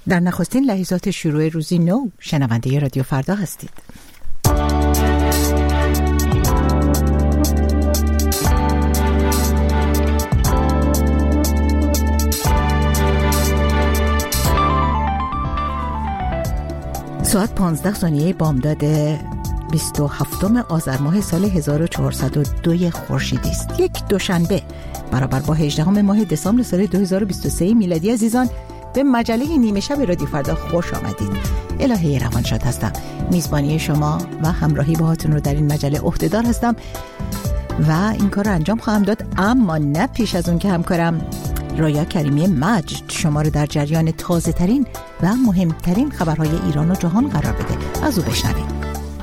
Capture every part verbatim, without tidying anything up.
در نخستین لحظات شروع روزی نو شنونده رادیو فردا هستید. ساعت پانزده ثانیه بامداد بیست و هفتم آذر ماه سال هزار و چهارصد و دو خورشیدی است. یک دوشنبه برابر با هجدهم ماه دسامبر سال دو هزار و بیست و سه میلادی. عزیزان، به مجله نیمه شب رادیو فردا خوش آمدید. الهه روانشاد هستم. میزبانی شما و همراهی باهاتون رو در این مجله عهده‌دار هستم و این کار رو انجام خواهم داد، اما نه پیش از اون که همکارم رویا کریمی مجد شما رو در جریان تازه ترین و مهمترین خبرهای ایران و جهان قرار بده. از او بشنوید.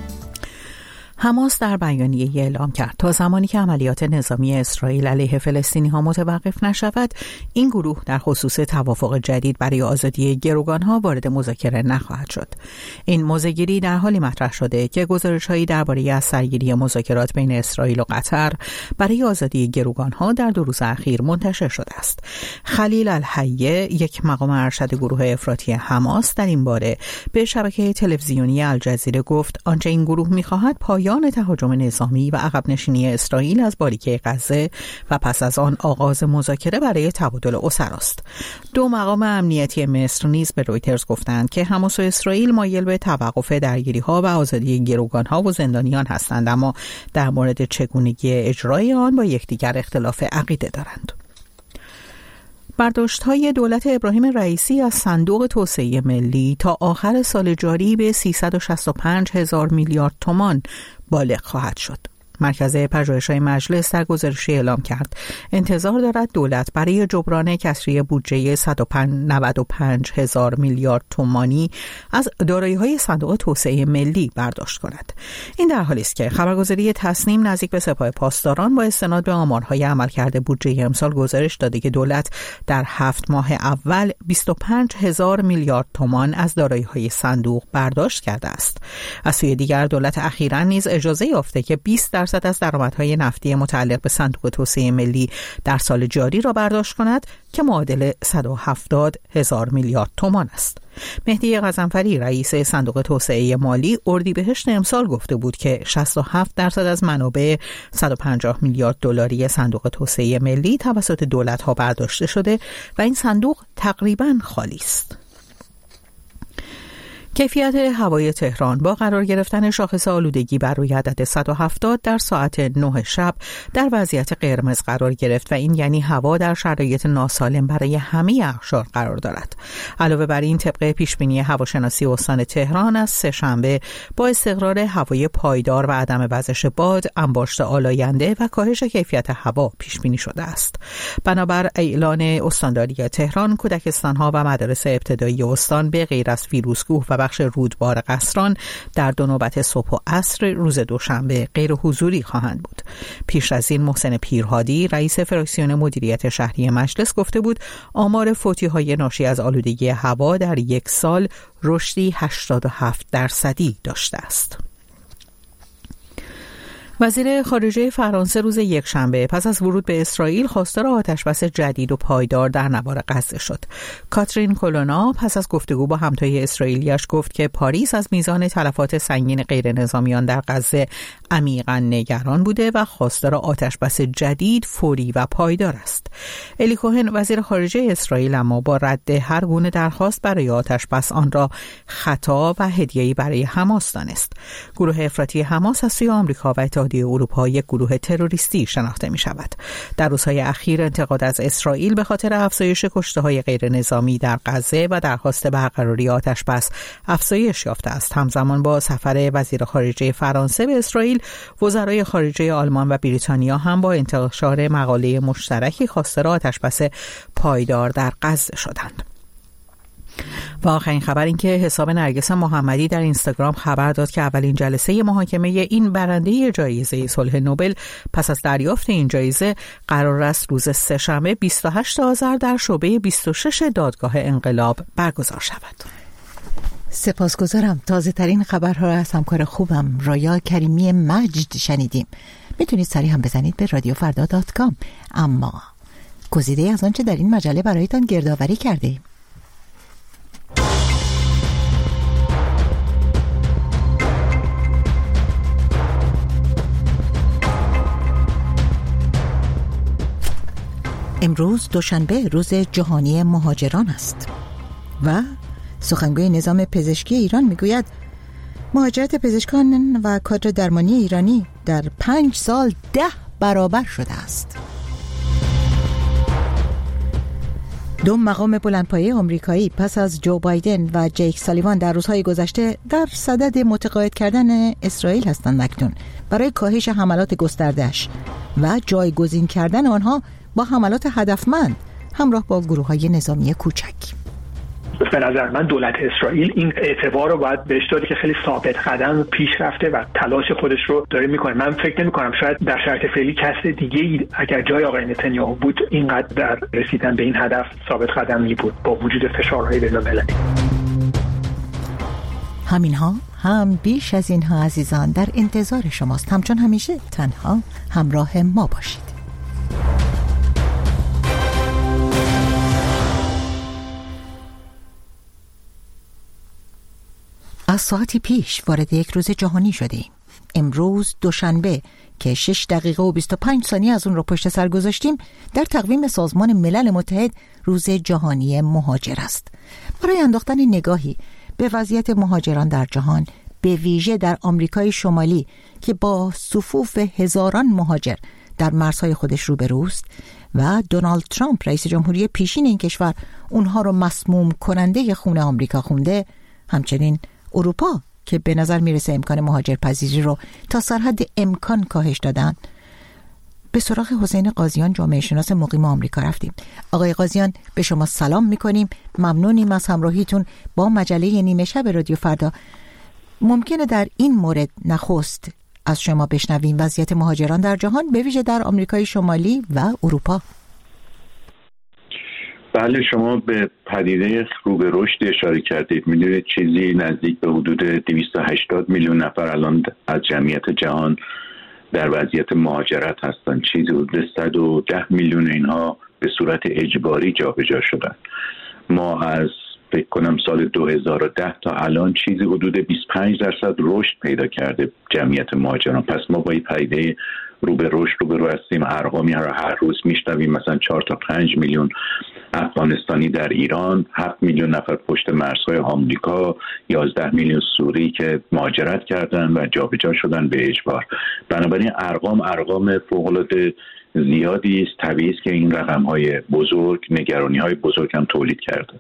حماس در بیانیه اعلام کرد تا زمانی که عملیات نظامی اسرائیل علیه فلسطینی‌ها متوقف نشود، این گروه در خصوص توافق جدید برای آزادی گروگان‌ها وارد مذاکره نخواهد شد. این موضع‌گیری در حالی مطرح شده که گزارش‌هایی درباره از سرگیری مذاکرات بین اسرائیل و قطر برای آزادی گروگان‌ها در دو روز اخیر منتشر شده است. خلیل الحیه، یک مقام ارشد گروه افراطی حماس، در این باره به شبکه تلویزیونی الجزیره گفت آنچه این گروه می‌خواهد پایان تهاجم نظامی و عقب نشینی اسرائیل از باریکه غزه و پس از آن آغاز مذاکره برای تبادل اسرا است. دو مقام امنیتی مصر نیز به رویترز گفتند که حماس و اسرائیل مایل به توقف درگیری‌ها و آزادی گروگان‌ها و زندانیان هستند، اما در مورد چگونگی اجرای آن با یکدیگر اختلاف عقیده دارند. برداشت‌های دولت ابراهیم رئیسی از صندوق توسعه ملی تا آخر سال جاری به سیصد و شصت و پنج هزار میلیارد تومان بالغ خواهد شد. مرکز پژوهش‌های مجلس در گزارشی اعلام کرد انتظار دارد دولت برای جبران کسری بودجه صد و نود و پنج هزار میلیارد تومانی از دارایی‌های صندوق توسعه ملی برداشت کند. این در حالی است که خبرگزاری تصنیم نزدیک به سپاه پاسداران با استناد به آمارهای عملکرد بودجه امسال گزارش داده که دولت در هفت ماه اول بیست و پنج هزار میلیارد تومان از دارایی‌های صندوق برداشت کرده است. از سوی دیگر دولت اخیراً نیز اجازه یافته که بیست درصد از درآمدهای نفتی متعلق به صندوق توسعه ملی در سال جاری را برداشت کند که معادل صد و هفتاد هزار میلیارد تومان است. مهدی غضنفری رئیس صندوق توسعه مالی اردیبهشت امسال گفته بود که شصت و هفت درصد از منابع صد و پنجاه میلیارد دلاری صندوق توسعه ملی توسط دولت‌ها برداشته شده و این صندوق تقریباً خالی است. کیفیت هوای تهران با قرار گرفتن شاخص آلودگی بر روی عدد صد و هفتاد در ساعت نه شب در وضعیت قرمز قرار گرفت و این یعنی هوا در شرایط ناسالم برای همه اقشار قرار دارد. علاوه بر این، طبق پیشبینی هواشناسی استان تهران از سه‌شنبه با استقرار هوای پایدار و عدم وزش باد، انباشت آلاینده و کاهش کیفیت هوا پیش بینی شده است. بنابر اعلان استانداری تهران، کودکستان‌ها و مدارس ابتدایی استان به غیر از فیروزکوه و بخش رودبار قصران در دو نوبت صبح و عصر روز دوشنبه غیر حضوری خواهند بود. پیش از این محسن پیرهادی رئیس فراکسیون مدیریت شهری مجلس گفته بود آمار فوتی‌های ناشی از آلودگی هوا در یک سال رشدی هشتاد و هفت درصدی داشته است. وزیر خارجه فرانسه روز یکشنبه پس از ورود به اسرائیل خواستار آتشبس جدید و پایدار در نوار غزه شد. کاترین کولونا پس از گفتگو با همتای اسرائیلیش گفت که پاریس از میزان تلفات سنگین غیر نظامیان در غزه عمیقاً نگران بوده و خواستار آتشبس جدید، فوری و پایدار است. الی کوهن وزیر خارجه اسرائیل اما با رد هر گونه درخواست برای آتشبس آن را خطا و هدیه‌ای برای حماس دانست. گروه افراطی حماس از سوی آمریکا و اتحادیه اروپا یک گروه تروریستی شناخته می شود. در روزهای اخیر انتقاد از اسرائیل به خاطر افزایش کشته‌های غیر نظامی در غزه و درخواست برقراری آتشبس افزایش یافته است. همزمان با سفر وزیر خارجه فرانسه به اسرائیل، وزرای خارجه آلمان و بریتانیا هم با انتشار مقاله مشترکی خواستار آتشبس پایدار در غزه شدند. و آخرین خبر این که حساب نرگس محمدی در اینستاگرام خبر داد که اولین جلسه محاکمه این برنده جایزه صلح نوبل پس از دریافت این جایزه قرار است روز سه‌شنبه بیست و هشتم آذر در شعبه بیست و شش دادگاه انقلاب برگزار شود. سپاسگزارم. تازه ترین خبرها را از همکار خوبم رویا کریمی مجد شنیدیم. میتونید سریع هم بزنید به رادیو فردا دات کام. اما گزیده از آنچه در این مجله برایتان گردآوری کردیم. امروز دوشنبه روز جهانی مهاجران است و سخنگوی نظام پزشکی ایران میگوید مهاجرت پزشکان و کادر درمانی ایرانی در پنج سال ده برابر شده است. دو مقام بلندپایه آمریکایی پس از جو بایدن و جیک سالیوان در روزهای گذشته در صدد متقاعد کردن اسرائیل هستند اکنون برای کاهش حملات گسترده‌اش و جایگزین کردن آنها با حملات هدفمند همراه با گروه‌های نظامی کوچک. به نظر من دولت اسرائیل این اعتبار رو باید بهش داد که خیلی ثابت قدم پیش رفته و تلاش خودش رو داره میکنه. من فکر نمی کنم شاید در شرایط فعلی کس دیگه اگر جای آقای نتانیاهو بود اینقدر در رسیدن به این هدف ثابت قدمی بود با وجود فشارهای بین‌المللی. همینها هم بیش از اینها عزیزان در انتظار شماست. همچون همیشه تنها همراه ما باشید. از ساعتی پیش وارد یک روز جهانی شدیم. امروز دوشنبه که شش دقیقه و بیست و پنج ثانیه از اون رو پشت سر گذاشتیم در تقویم سازمان ملل متحد روز جهانی مهاجر است. برای انداختن نگاهی به وضعیت مهاجران در جهان، به ویژه در آمریکای شمالی که با صفوف هزاران مهاجر در مرزهای خودش روبروست و دونالد ترامپ رئیس جمهوری پیشین این کشور اونها رو مسموم کننده خون آمریکا خونده، همچنین اروپا که به نظر میرسه امکان مهاجرپذیری رو تا سرحد امکان کاهش دادن، به سراغ حسین قاضیان جامعه شناس مقیم آمریکا رفتیم. آقای قاضیان به شما سلام میکنیم، ممنونیم از همراهیتون با مجله نیمه شب رادیو فردا. ممکنه در این مورد نخست از شما بشنویم وضعیت مهاجران در جهان، به ویژه در آمریکای شمالی و اروپا. بله، شما به پدیده رو به رشد اشاره کردید. میدونید چیزی نزدیک به حدود دویست و هشتاد میلیون نفر الان از جمعیت جهان در وضعیت مهاجرت هستند. چیزی حدود صد و ده میلیون اینها به صورت اجباری جابجا شدن. ما از فکر کنم سال دو هزار و ده تا الان چیزی حدود بیست و پنج درصد رشد پیدا کرده جمعیت مهاجران. پس ما با این پدیده رو به رشد رو به رو هستیم. ارقامی رو هر روز میشنویم، مثلا چهار تا پنج میلیون افغانستانی در ایران، هفت میلیون نفر پشت مرزهای آمریکا، یازده میلیون سوری که مهاجرت کردن و جابجا شدن به اجبار. بنابراین ارقام ارقام فوق‌العاده زیادی است. طبیعی است که این رقم‌های بزرگ نگرانی‌های بزرگ هم تولید کرده.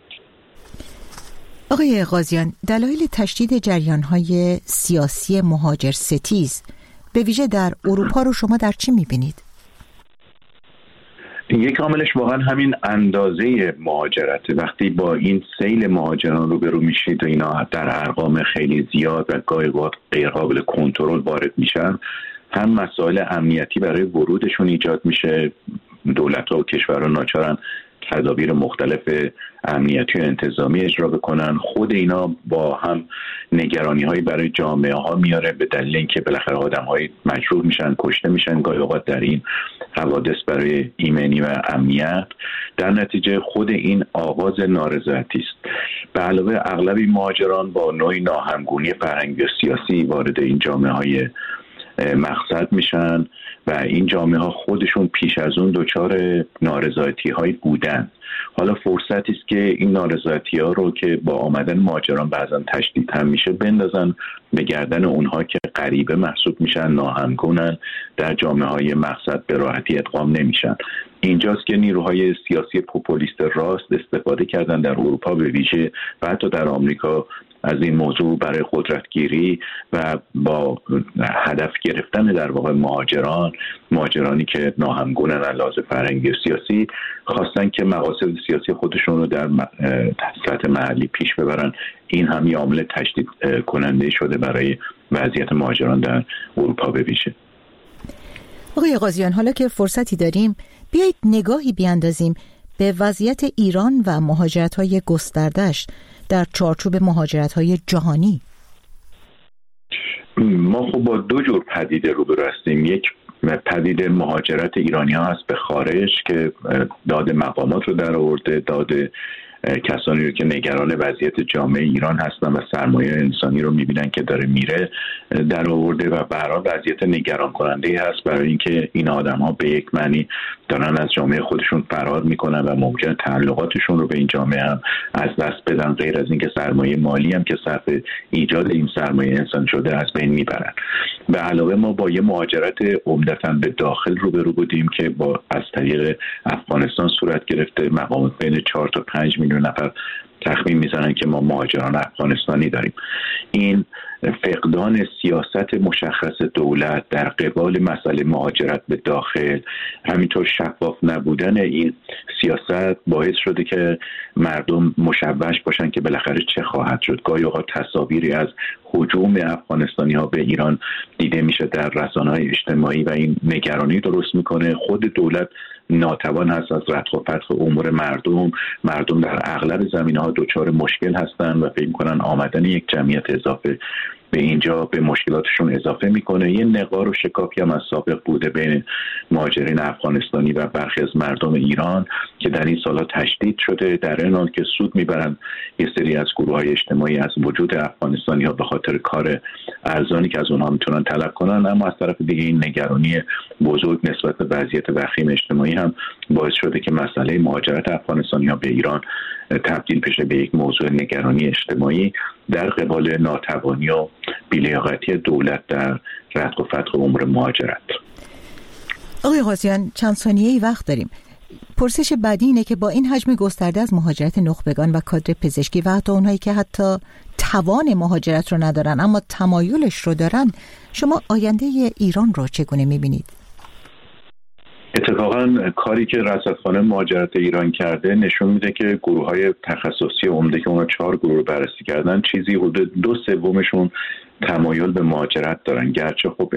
آقای قاضیان، دلایل تشدید جریان‌های سیاسی مهاجر ستیز به ویژه در اروپا رو شما در چی می‌بینید؟ یک عاملش واقعا همین اندازه مهاجرته. وقتی با این سیل مهاجران روبرو میشید و اینا در ارقام خیلی زیاد و گاهی اوقات غیر قابل کنترل وارد میشن، هم مسائل امنیتی برای ورودشون ایجاد میشه. دولت‌ها و کشورها ناچارن تدابیر مختلف امنیتی و انتظامی اجرا بکنن. خود اینا با هم نگرانی‌هایی برای جامعه ها میاره، به دلیل اینکه بالاخره آدم‌های مجروح میشن، کشته میشن گاهی اوقات در این حوادث برای ایمنی و امنیت. در نتیجه خود این آغاز نارضایتی است. به علاوه اغلب این مهاجران با نوعی ناهمگونی فرهنگی و سیاسی وارد این جامعه‌های مقصد میشن و این جامعه ها خودشون پیش از اون دچار نارضایتی های بودن. حالا فرصتی است که این نارضایتی ها رو که با آمدن مهاجران بعضا تشدید هم میشه بندازن به گردن اونها که غریبه محسوب میشن، ناهمگونن، در جامعه های مقصد به راحتی ادغام نمیشن. اینجاست که نیروهای سیاسی پوپولیست راست استفاده کردن در اروپا به ویژه و حتی در آمریکا از این موضوع برای قدرتگیری و با هدف گرفتن در واقع مهاجران مهاجرانی که ناهمگونن از لحاظ فرهنگی و سیاسی، خواستن که مقاصد سیاسی خودشون رو در سطح محلی پیش ببرن. این هم یه عامل تشدید کننده شده برای وضعیت مهاجران در اروپا به ویژه. آقای قاضیان، حالا که فرصتی داریم بیایید نگاهی بیاندازیم به وضعیت ایران و مهاجرت‌های گسترده‌اش در چارچوب مهاجرت‌های جهانی. ما خب با دو جور پدیده روبرو هستیم. یک پدیده مهاجرت ایرانی‌ها هست به خارج که داد مقامات رو در آورده، داد کسانی رو که نگران وضعیت جامعه ایران هستن و سرمایه انسانی رو میبینن که داره میره در آورده و به هر حال وضعیت نگران کننده هست برای اینکه این آدم‌ها به یک معنی دارن از جامعه خودشون فرار میکنن و ممکنه تعلقاتشون رو به این جامعه هم از دست بدن، غیر از اینکه سرمایه مالی هم که صرف ایجاد این سرمایه انسان شده از بین میبرن. به علاوه ما با یه مهاجرت عمدتاً به داخل روبرو بودیم که با از طریق افغانستان صورت گرفته، مقامات بین چهار تا پنج میلیون نفر تخمین میزنن که ما مهاجران افغانستانی داریم. این فقدان سیاست مشخص دولت در قبال مسئله مهاجرت به داخل، همینطور شفاف نبودن این سیاست باعث شده که مردم مشوش باشن که بالاخره چه خواهد شد. گاهی اوقات تصاویری از هجوم افغانستانی ها به ایران دیده میشه در رسانه‌های اجتماعی و این نگرانی درست میکنه. خود دولت ناتوان هست از رتق و فتق امور مردم. مردم در اغلب زمینه‌ها دچار مشکل هستن و فکر می‌کنن آمدن یک جمعیت اضافه به اینجا به مشکلاتشون اضافه میکنه. یه نقار و شکافی هم از سابق بوده بین مهاجرین افغانستانی و برخی از مردم ایران که در این سالها تشدید شده، در این حال که سود میبرن یه سری از گروه‌های اجتماعی از وجود افغانستانی ها به خاطر کار ارزانی که از اونها میتونن طلب کنن. اما از طرف دیگه این نگرانی بزرگ نسبت به وضعیت وخیم اجتماعی هم باعث شده که مسئله مهاجرت افغانستانی ها به ایران تبدیل بشه به یک موضوع نگرانی اجتماعی در قبال ناتوانی و بی‌لیاقتی دولت در رتق و فتق امور مهاجرت. آقای قاضیان چند ثانیه‌ای وقت داریم. پرسش بعدی اینه که با این حجم گسترده از مهاجرت نخبگان و کادر پزشکی و حتی اونهایی که حتی توان مهاجرت رو ندارن اما تمایلش رو دارن، شما آینده ایران رو چگونه می‌بینید؟ اتفاقا کاری که رصدخانه مهاجرت ایران کرده نشون میده که گروه‌های تخصصی عمده که اونا چهار گروه رو بررسی کردن، چیزی حدود دو سومشون تمایل به مهاجرت دارن. گرچه خب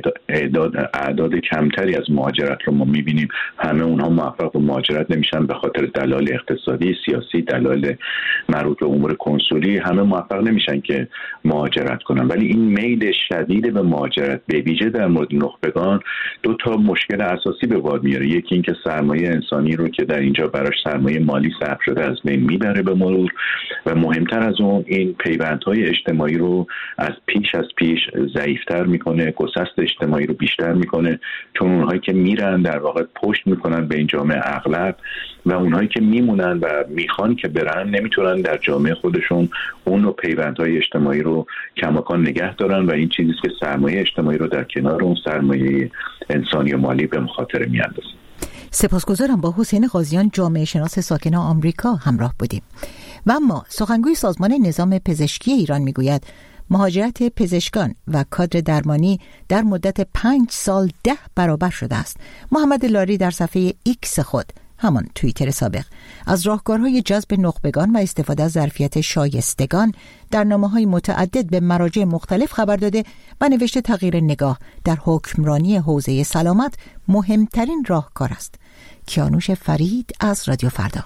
اعداد اعداد کمتری از مهاجرت رو ما میبینیم، همه اونها موفق به مهاجرت نمیشن به خاطر دلایل اقتصادی، سیاسی، دلایل مربوط به امور کنسولی، همه موفق نمیشن که مهاجرت کنن. ولی این میل شدید به مهاجرت به ویژه در مورد نخبگان دو تا مشکل اساسی به بار میاره. یکی اینکه سرمایه انسانی رو که در اینجا براش سرمایه مالی صرف شده از بین میبره به مرور، و مهمتر از اون این پیوندهای اجتماعی رو از پیش از پیش ضعیفتر میکنه، گسست اجتماعی رو بیشتر میکنه، چون اونهایی که میرن در واقع پشت میکنن به این جامعه اغلب، و اونهایی که میمونن و میخوان که برن نمیتونن در جامعه خودشون اون رو پیوندهای اجتماعی رو کماکان نگه دارن، و این چیزیست که سرمایه اجتماعی رو در کنار اون سرمایه انسانی و مالی به مخاطره میاندازه. سپاسگزارم. با حسین قاضیان جامعه شناس ساکن آمریکا همراه بودیم. و اما سخنگوی سازمان نظام پزشکی ایران میگوید مهاجرت پزشکان و کادر درمانی در مدت پنج سال ده برابر شده است. محمد لاری در صفحه ایکس خود، همان توییتر سابق، از راهکارهای جذب نخبگان و استفاده از ظرفیت شایستگان در نامه‌های متعدد به مراجع مختلف خبر داده و نوشته تغییر نگاه در حکمرانی حوزه سلامت مهمترین راهکار است. کیانوش فرید از رادیو فردا.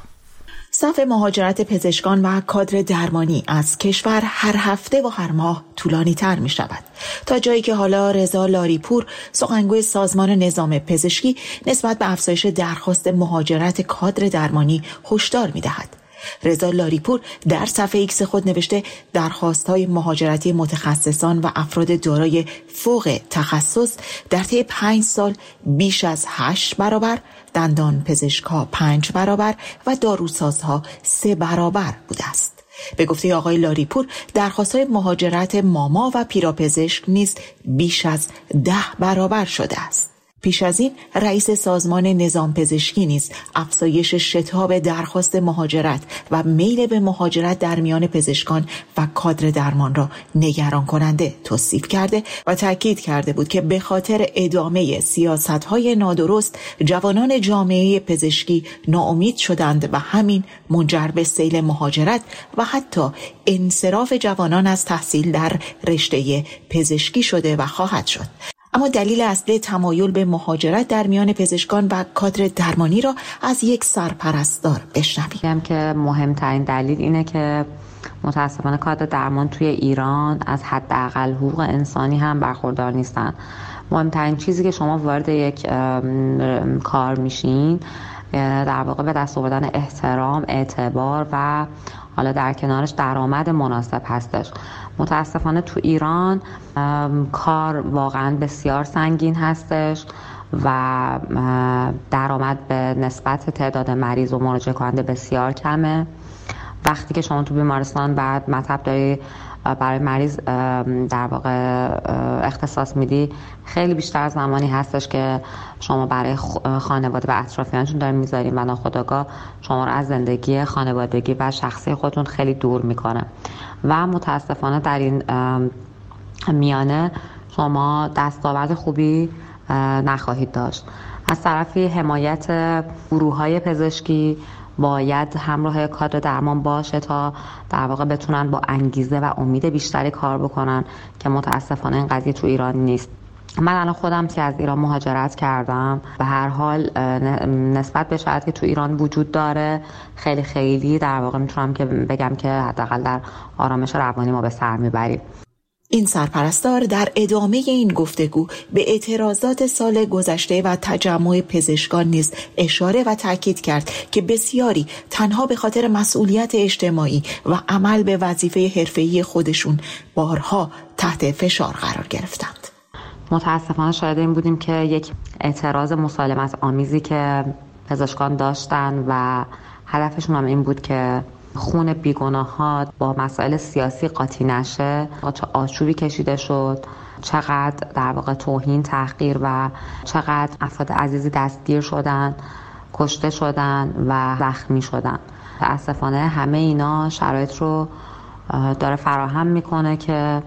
صف مهاجرت پزشکان و کادر درمانی از کشور هر هفته و هر ماه طولانی تر می شود، تا جایی که حالا رضا لاریپور، سخنگوی سازمان نظام پزشکی، نسبت به افزایش درخواست مهاجرت کادر درمانی هشدار می دهد. رضا لاریپور در صفحه ایکس خود نوشته درخواست‌های مهاجرتی متخصصان و افراد دارای فوق تخصص در طی پنج سال بیش از هشت برابر، دندان پزشک‌ها پنج برابر و داروسازها سه برابر بوده است. به گفته آقای لاریپور، درخواست‌های مهاجرت ماما و پیراپزشک نیز بیش از ده برابر شده است. پیش از این رئیس سازمان نظام پزشکی نیز افزایش شتاب درخواست مهاجرت و میل به مهاجرت در میان پزشکان و کادر درمان را نگران کننده توصیف کرده و تاکید کرده بود که به خاطر ادامه سیاست‌های نادرست جوانان جامعه پزشکی ناامید شدند و همین منجر به سیل مهاجرت و حتی انصراف جوانان از تحصیل در رشته پزشکی شده و خواهد شد. اما دلیل اصلی تمایل به مهاجرت در میان پزشکان و کادر درمانی را از یک سرپرستار بشنویم. که مهمترین دلیل اینه که متاسفانه کادر درمان توی ایران از حداقل حقوق انسانی هم برخوردار نیستن. مهمترین چیزی که شما وارد یک کار میشین در واقع به دست آوردن احترام، اعتبار و حالا در کنارش درآمد مناسب هستش. متاسفانه تو ایران کار واقعا بسیار سنگین هستش و درآمد به نسبت تعداد مریض و مراجعه کننده بسیار کمه. وقتی که شما تو بیمارستان بعد مطب داری برای مریض در واقع اختصاص میدی، خیلی بیشتر زمانی هستش که شما برای خانواده و اطرافیانتون دارین میذارین و ناخودآگاه شما رو از زندگی خانوادگی و شخصی خودتون خیلی دور میکنه و متاسفانه در این میانه شما دستاورد خوبی نخواهید داشت. از طرفی حمایت گروه‌های پزشکی باید همراه کادر درمان باشه تا در واقع بتونن با انگیزه و امید بیشتری کار بکنن که متاسفانه این قضیه تو ایران نیست. من الان خودم که از ایران مهاجرت کردم، به هر حال نسبت به شرایطی که تو ایران وجود داره خیلی خیلی در واقع میتونم که بگم که حداقل در آرامش روانی ما به سر میبریم. این سرپرستار در ادامه این گفتگو به اعتراضات سال گذشته و تجمع پزشکان نیز اشاره و تاکید کرد که بسیاری تنها به خاطر مسئولیت اجتماعی و عمل به وظیفه حرفه‌ای خودشون بارها تحت فشار قرار گرفتند. متاسفانه شاهد این بودیم که یک اعتراض مسالمت آمیزی که پزشکان داشتن و هدفشون هم این بود که خون بیگناهات با مسائل سیاسی قاطی نشه، چه آشوبی کشیده شد، چقدر در واقع توهین، تحقیر و چقدر افراد عزیزی دستگیر شدن، کشته شدن و زخمی شدن. متاسفانه همه اینا شرایط رو داره فراهم میکنه که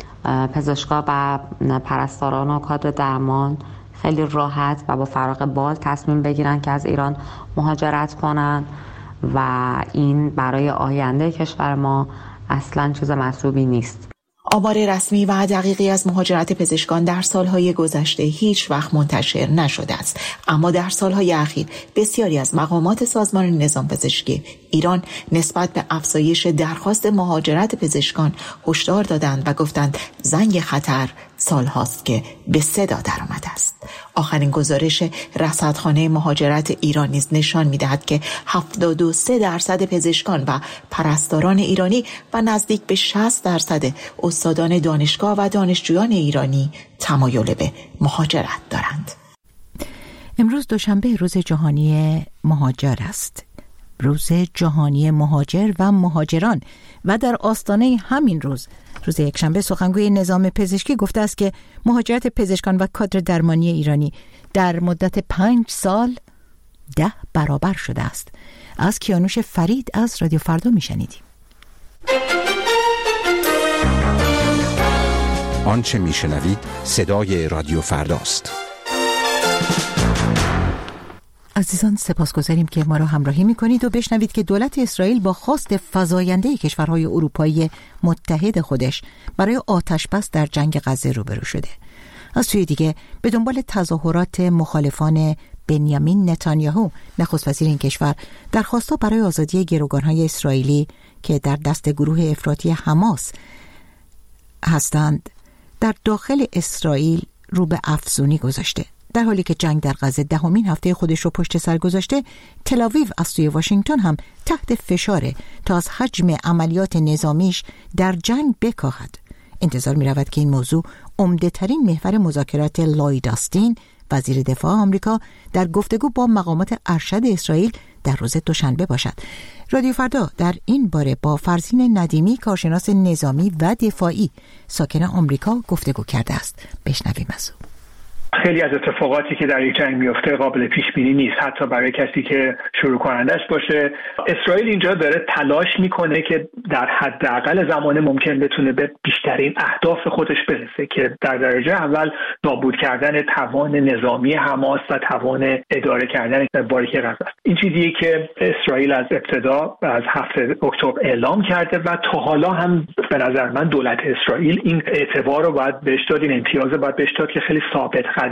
پزشکا و پرستاران و کادر درمان خیلی راحت و با فراغ بال تصمیم بگیرن که از ایران مهاجرت کنن و این برای آینده کشور ما اصلاً چیز مطلوبی نیست. آمار رسمی و دقیقی از مهاجرت پزشکان در سالهای گذشته هیچ وقت منتشر نشده است، اما در سالهای اخیر بسیاری از مقامات سازمان نظام پزشکی ایران نسبت به افزایش درخواست مهاجرت پزشکان هشدار دادند و گفتند زنگ خطر سالهاست که به صدا درآمده است. آخرین گزارش رصدخانه مهاجرت ایران نیز نشان می‌دهد که هفتاد و سه درصد پزشکان و پرستاران ایرانی و نزدیک به شصت درصد استادان دانشگاه و دانشجویان ایرانی تمایل به مهاجرت دارند. امروز دوشنبه روز جهانی مهاجر است. روز جهانی مهاجر و مهاجران و در آستانه همین روز روز یکشنبه سخنگوی نظام پزشکی گفته است که مهاجرت پزشکان و کادر درمانی ایرانی در مدت پنج سال ده برابر شده است. از کیانوش فرید از رادیو فردا میشنیدیم. آنچه میشنوید صدای رادیو فرداست. عزیزان سپاسگزاریم که ما را همراهی میکنید و بشنوید که دولت اسرائیل با خواست فزاینده کشورهای اروپایی متحد خودش برای آتش‌بس در جنگ غزه روبرو شده. از سوی دیگه به دنبال تظاهرات مخالفان بنیامین نتانیاهو نخست وزیر این کشور درخواست‌ها برای آزادی گروگان‌های اسرائیلی که در دست گروه افراطی حماس هستند در داخل اسرائیل رو به افزونی گذاشته. در حالی که جنگ در غزه دهمین هفته خودش رو پشت سر گذاشته، تل آویو از سوی واشنگتن هم تحت فشاره تا از حجم عملیات نظامیش در جنگ بکاهد. انتظار می رود که این موضوع عمده ترین محور مذاکرات لوید آستین وزیر دفاع آمریکا در گفتگو با مقامات ارشد اسرائیل در روز دوشنبه باشد. رادیو فردا در این باره با فرزین ندیمی کارشناس نظامی و دفاعی ساکن آمریکا گفتگو کرده است. بشنویم از او. خیلی از اتفاقاتی که در یک جنگ میفته قابل پیش بینی نیست، حتی برای کسی که شروع کنندش باشه. اسرائیل اینجا داره تلاش میکنه که در حداقل زمان ممکن بتونه به بیشترین اهداف خودش برسه که در درجه اول نابود کردن توان نظامی حماس و توان اداره کردن باریک غزه است. این چیزیه که اسرائیل از ابتدا از هفته اکتبر اعلام کرده و تا حالا هم به نظر من دولت اسرائیل این اعتبار رو باید بهش داد، این امتیاز رو باید بهش داد که خیلی ثابت قدم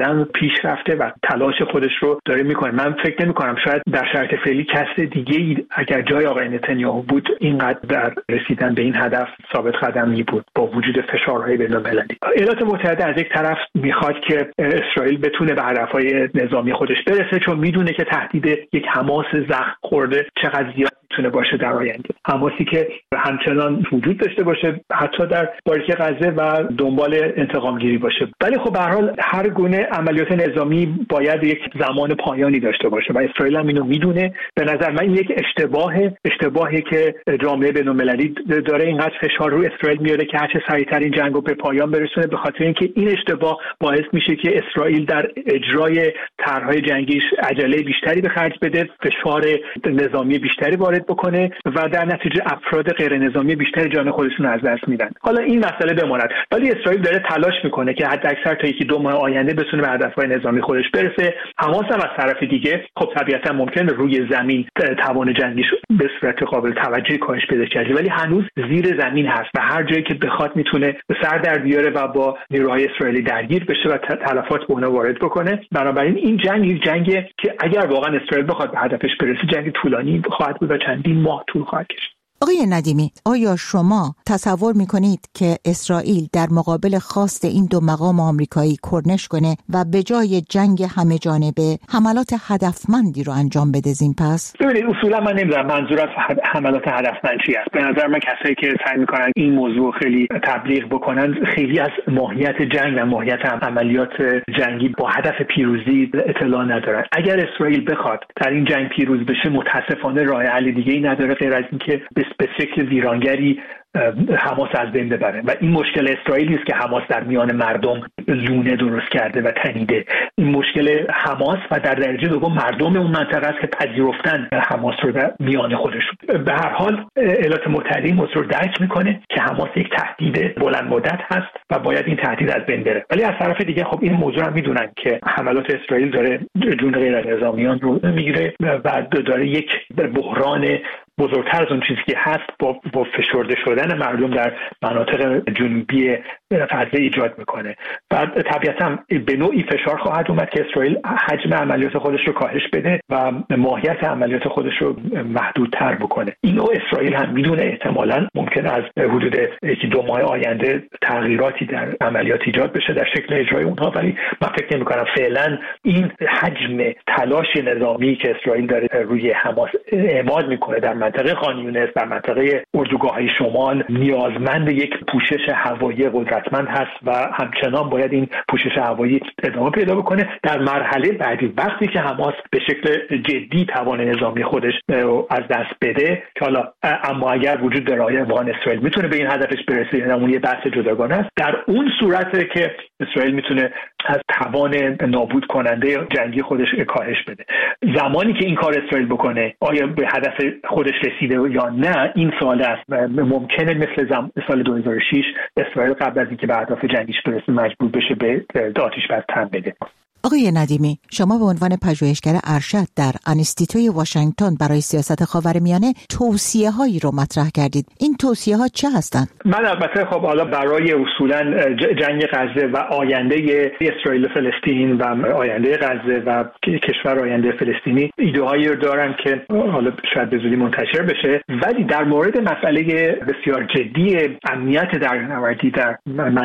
قدم پیش رفته و تلاش خودش رو داره میکنه. من فکر نمی کنم شاید در شرایط فعلی کس دیگه ای اگر جای آقای نتانیاهو بود اینقدر در رسیدن به این هدف ثابت قدمی بود با وجود فشارهای بین‌المللی. ایالات متحده از یک طرف میخواد که اسرائیل بتونه به هدفهای نظامی خودش برسه، چون میدونه که تهدید یک حماس زخم خورده چقدر زیاد میتونه باشه در آینده، حماسی که همچنان وجود داشته باشه حتی در باریک غزه و دنبال انتقام گیری باشه. ولی خب به هر حال هر گونه عملیات نظامی باید یک زمان پایانی داشته باشه و اسرائیل هم اینو میدونه. به نظر من این یک اشتباهه اشتباهی که جامعه بین‌المللی داره اینقدر فشار رو اسرائیل میاره که هر چه سریعتر این جنگو به پایان برسونه، به خاطر اینکه این اشتباه باعث میشه که اسرائیل در اجرای طرح‌های جنگیش عجله بیشتری به خرج بده، فشار نظامی بیشتری وارد بکنه و در نتیجه افراد غیر نظامی بیشتری جان خودشون از دست میدن. حالا این مسئله بماند، ولی اسرائیل داره تلاش میکنه که حداکثر تا یکی دو ماه آینده بتونه به هدفهای نظامی خودش برسه. حماس هم از طرف دیگه خب طبیعتا ممکنه روی زمین توان جنگیش به صورت قابل توجهی کاهش پیدا کنه، ولی هنوز زیر زمین هست و هر جایی که بخواد میتونه سر در بیاره و با نیروهای اسرائیلی درگیر بشه و تلفات به اونها وارد بکنه. بنابراین این جنگ یک جنگه که اگر واقعا اسرائیل بخواد به هدفش برسه جنگ طولانی خواهد بود و چندین ماه طول خواهد کشید. آقای ندیمی، آیا شما تصور میکنید که اسرائیل در مقابل خواست این دو مقام آمریکایی کرنش کنه و به جای جنگ همه جانبه حملات هدفمندی رو انجام بده زین پس؟ ببینید اصولا من نمیدونم منظور از حملات هدفمند چی است. به نظر من کسایی که سعی میکنن این موضوع خیلی تبلیغ بکنن خیلی از ماهیت جنگ و ماهیت عملیات جنگی با هدف پیروزی اطلاع ندارن. اگر اسرائیل بخواد در این جنگ پیروز بشه متاسفانه راه حل دیگه‌ای نداره غیر از اینکه به شکل ویرانگری حماس از بین ببره و این مشکل اسرائیلی است که حماس در میان مردم لونه درست کرده و تنیده. این مشکل حماس و در درجه دوم مردم اون منطقه است که پذیرفتن حماس رو در میان خودشون. به هر حال ایالات متحده این موضوع رو درک میکنه که حماس یک تهدید بلند مدت هست و باید این تهدید از بین بره، ولی از طرف دیگه خب این موضوع هم میدونن که حملات اسرائیل داره جون غیر نظامیان رو میگیره و داره یک بحران بزرگتر از اون چیزی که هست با با فشرده شدن مردم در مناطق جنوبی غزه ایجاد میکنه و طبیعتا به نوعی فشار خواهد اومد که اسرائیل حجم عملیات خودش رو کاهش بده و ماهیت عملیات خودش رو محدودتر بکنه. اینو اسرائیل هم میدونه احتمالاً ممکن از حدود یکی دو ماه آینده تغییراتی در عملیات ایجاد بشه در شکل اجرای اونها، ولی من فکر نمی‌کنم فعلا این حجم تلاش نظامی که اسرائیل داره روی حماس اعمال میکنه در منطقه خان یونس در منطقه اردوگاه‌های شمال نیازمند یک پوشش هوایی قدرتمند هست و همچنان باید این پوشش هوایی ادامه پیدا بکنه. در مرحله بعدی وقتی که حماس به شکل جدی توان نظامی خودش از دست بده که حالا اما اگر وجود داره واقعا اسرائیل میتونه به این هدفش برسه، یعنی اون یه بحث جداگانه است، در اون صورته که اسرائیل میتونه از توان نابود کننده جنگی خودش کاهش بده. زمانی که این کار اسرائیل بکنه آیا به هدف خودش رسیده یا نه این سوال است. ممکنه مثل زم... سال دو هزار و شش اسرائیل قبل از اینکه به اهداف جنگیش برسه مجبور بشه به آتش بس تن بده. آقای ندیمی، شما به عنوان پژوهشگر ارشد در انستیتوی واشنگتن برای سیاست خاورمیانه توصیه هایی رو مطرح کردید. این توصیه ها چه هستند؟ من البته خب حالا برای اصولا جنگ غزه و آینده اسرائیل و فلسطین و آینده غزه و کشور آینده فلسطینی ایده هایی رو دارم که حالا شاید به زودی منتشر بشه، ولی در مورد مسئله بسیار جدی امنیت دریانوردی در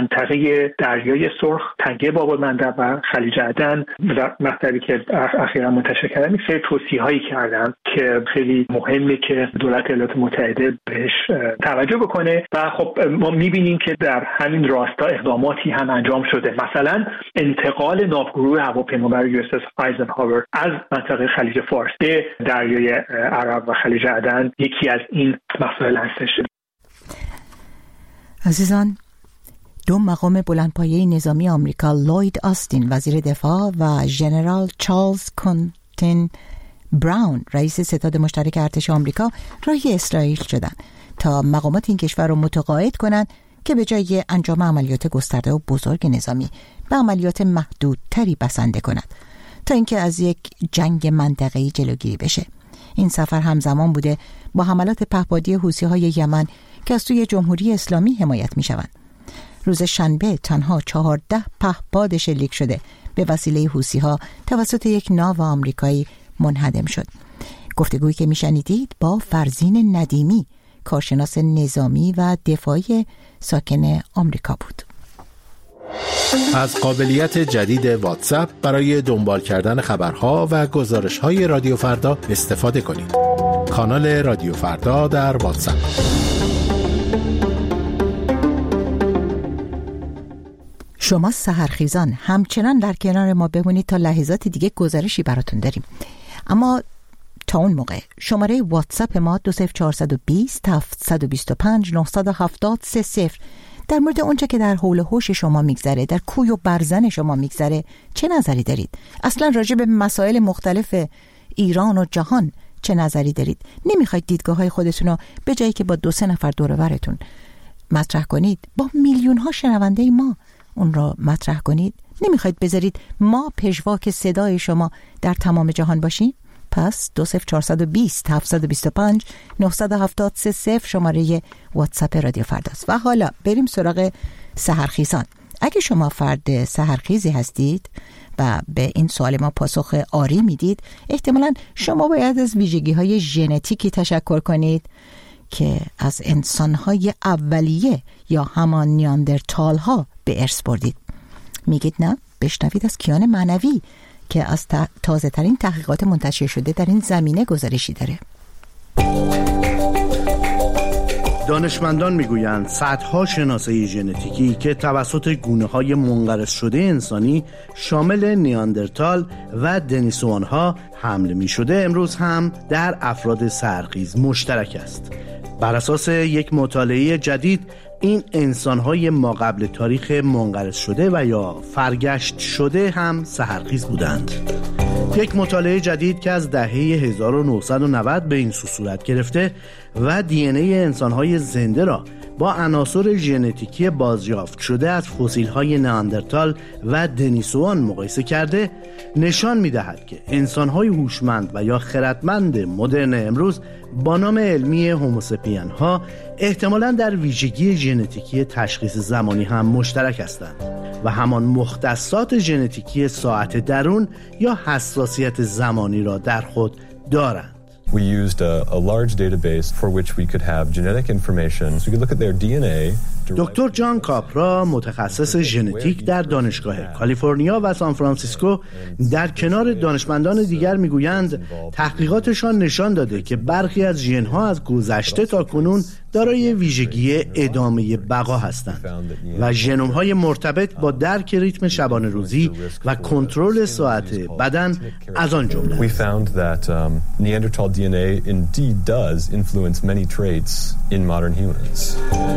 منطقه دریای سرخ، تنگه باب‌المندب و خلیج عدن و مطلبی که اخیرا منتشر کردن یک سری توصیه‌هایی کردن که خیلی مهمه که دولت ایالات متحده بهش توجه بکنه و خب ما می‌بینیم که در همین راستا اقداماتی هم انجام شده. مثلا انتقال ناوگروه هواپیمابر یو اس اس آیزنهاور از منطقه خلیج فارس به دریای عرب و خلیج عدن یکی از این مسائل هستش. عزیزان، دو مقام بلندپایه نظامی آمریکا لوید آستین وزیر دفاع و ژنرال چارلز کنتین براون رئیس ستاد مشترک ارتش آمریکا راهی اسرائیل شدند تا مقامات این کشور را متقاعد کنند که به جای انجام عملیات گسترده و بزرگ نظامی به عملیات محدودتری بسنده کنند تا اینکه از یک جنگ منطقه‌ای جلوگیری بشه. این سفر همزمان بوده با حملات پهپادی حوثی‌های یمن که از سوی جمهوری اسلامی حمایت می‌شوند. روز شنبه تنها چهارده پهپاد شلیک شده به وسیله حوثی‌ها توسط یک ناو آمریکایی منهدم شد. گفتگویی که میشنیدید با فرزین ندیمی، کارشناس نظامی و دفاعی ساکن آمریکا بود. از قابلیت جدید واتساپ برای دنبال کردن خبرها و گزارش‌های رادیو فردا استفاده کنید. کانال رادیو فردا در واتساپ. شما سحرخیزان همچنان در کنار ما بمونید تا لحظات دیگه گزارشی براتون داریم. اما تا اون موقع شماره واتساپ ما دو صفر چهار دو صفر هفت دو پنج نه هفت صفر صفر در مورد اونچه که در حول و حوش شما میگذره، در کوی و برزن شما میگذره چه نظری دارید؟ اصلا راجع به مسائل مختلف ایران و جهان چه نظری دارید؟ نمیخواید دیدگاه های خودتون رو به جایی که با دو سه نفر دور و برتون مطرح کنید، با میلیون ها شنونده ما اون رو مطرح کنید؟ نمیخواید بذارید ما پژواک صدای شما در تمام جهان باشیم؟ پس دو صفر چهار دو صفر هفت دو پنج نه هفت صفر صفر شماره واتساپ رادیو فرداست. و حالا بریم سراغ سحرخیزان. اگه شما فرد سحرخیزی هستید و به این سوال ما پاسخ آری میدید، احتمالاً شما باید از ویژگی های ژنتیکی تشکر کنید که از انسانهای اولیه یا همان نیاندرتال ها به ارث بردید. میگید نه؟ بشنوید از کیان معنوی که از تازه ترین تحقیقات منتشر شده در این زمینه گزارشی داره. دانشمندان میگویند صدها شناسه ژنتیکی که توسط گونه‌های منقرض شده انسانی شامل نیاندرتال و دنیسوان‌ها حمل می‌شده امروز هم در افراد سحرخیز مشترک است. بر اساس یک مطالعه جدید این انسان‌های ما قبل تاریخ منقرض شده و یا فرگشت شده هم سحرخیز بودند. یک مطالعه جدید که از دهه هزار و نهصد و نود به این سو صورت گرفته و دی ان ای انسان‌های زنده را با عناصر ژنتیکی بازیافت شده از فسیل‌های نیاندرتال و دنیسوان مقایسه کرده، نشان می‌دهد که انسان‌های هوشمند و یا خردمند مدرن امروز با نام علمی هوموسپین ها احتمالاً در ویژگی ژنتیکی تشخیص زمانی هم مشترک هستند و همان مختصات ژنتیکی ساعت درون یا حساسیت زمانی را در خود دارند. We used a, a large database for which we could have genetic information. So we could look at their دی ان ای. دکتر جان کاپرا، متخصص ژنتیک در دانشگاه کالیفرنیا و سان فرانسیسکو، در کنار دانشمندان دیگر میگویند تحقیقاتشان نشان داده که برخی از ژن‌ها از گذشته تا کنون دارای ویژگی ادامه بقا هستند و ژنوم‌های مرتبط با درک ریتم شبانه روزی و کنترل ساعت بدن از آن جمله. We found that um, Neanderthal دی ان ای indeed does influence many traits in modern humans.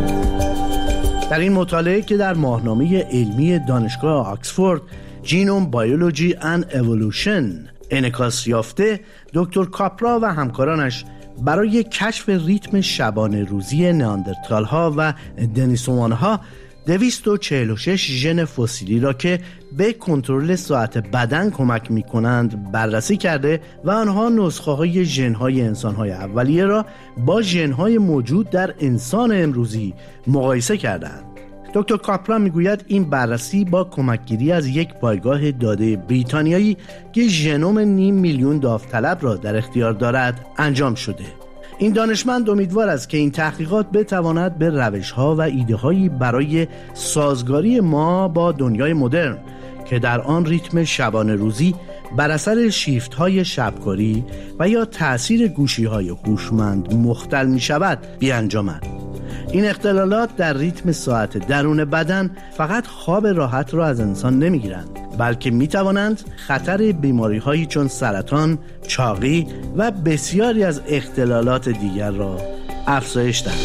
در این مطالعه که در ماهنامه علمی دانشگاه آکسفورد جینوم بایولوژی اند اِوولوشن انعکاس یافته، دکتر کاپرا و همکارانش برای کشف ریتم شبانه روزی نیاندرتال ها و دنیسوان ها دویست و چهل و شش ژن فسیلی را که به کنترل ساعت بدن کمک می کنند بررسی کرده و آنها نسخه های ژن های انسان های اولیه را با ژن های موجود در انسان امروزی مقایسه کردند. دکتر کاپرا میگوید این بررسی با کمکگیری از یک پایگاه داده بریتانیایی که ژنوم نیم میلیون داوطلب را در اختیار دارد انجام شده. این دانشمند امیدوار است که این تحقیقات بتواند به روش‌ها و ایده‌هایی برای سازگاری ما با دنیای مدرن که در آن ریتم شبانه روزی بر اثر شیفت‌های شبکاری و یا تأثیر گوشی‌های هوشمند مختل می‌شود بیانجامد. این اختلالات در ریتم ساعت درون بدن فقط خواب راحت را از انسان نمیگیرند، بلکه میتوانند خطر بیماری‌هایی چون سرطان، چاقی و بسیاری از اختلالات دیگر را افزایش دهند.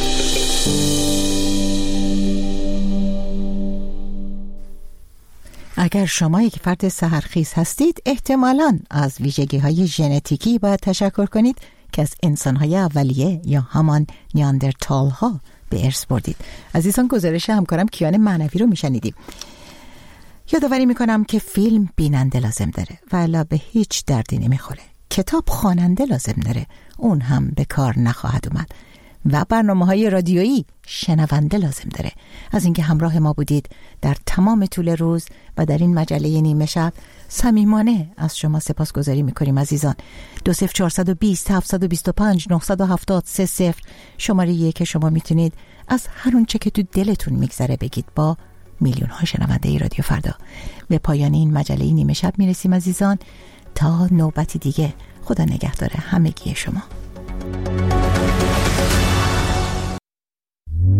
اگر شما یک فرد سحرخیز هستید، احتمالاً از ویژگی‌های ژنتیکی باید تشکر کنید که از انسان‌های اولیه یا همان نیاندرتال ها به ارث بردید. عزیزان، گزارش همکارم کیان معنوی رو میشنیدیم. یادآوری میکنم که فیلم بیننده لازم داره و الا به هیچ دردی نمیخوره. کتاب خواننده لازم داره، اون هم به کار نخواهد اومد. و برنامه‌های رادیویی شنونده لازم داره. از اینکه همراه ما بودید در تمام طول روز و در این مجله نیمه شب صمیمانه از شما سپاسگزاری می‌کنیم عزیزان. دو صفر چهارصد و بیست هفتصد و بیست و پنج نهصد و هفتاد سه صفر شماره‌ایه که شما میتونید از هر اون چه که تو دلتون میگذره بگید. با میلیون ها شنونده رادیو فردا به پایان این مجله نیمه شب میرسیم عزیزان. تا نوبتی دیگه، خدا نگهدار همگی شما.